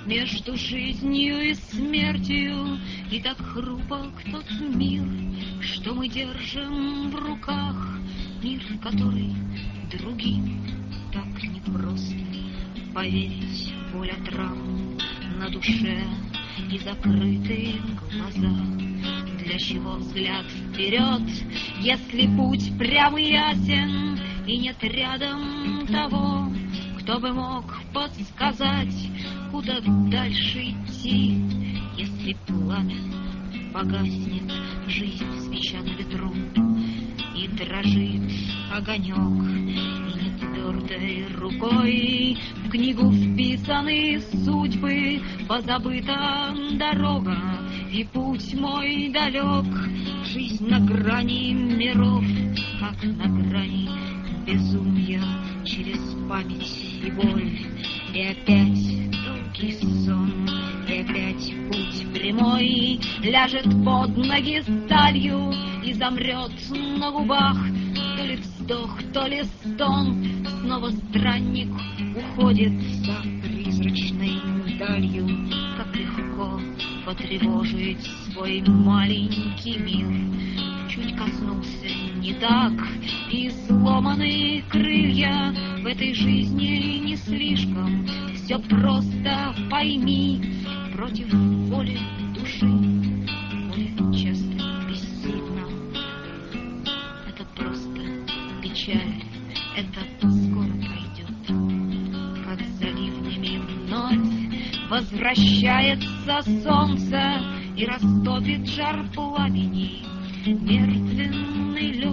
между жизнью и смертью, и так хрупок тот мир, что мы держим в руках, мир, в который другим так непросто поверить. Воля травм на душе и закрытые глаза. Для чего взгляд вперед, если путь прямый ясен, и нет рядом того, кто бы мог подсказать, куда дальше идти, если пламя погаснет, жизнь свеча на ветру, и дрожит огонек, и не твердой рукой в книгу вписаны судьбы, позабыта дорога, и путь мой далек. Жизнь на грани миров, как на грани безумия, через память и боль, и опять долгий сон, и опять путь прямой ляжет под ноги сталью и замрет на губах. То ли вздох, то ли стон, снова странник уходит за призрачной далью. Как легко потревожить свой маленький мир. Чуть коснулся не так, и сломанные крылья в этой жизни не слишком. Все просто пойми, против воли души, воля часто бессильна. Это просто печаль, это скоро пройдет. Как за ливнями вновь возвращается солнце и растопит жар пламени. Мертвенный лед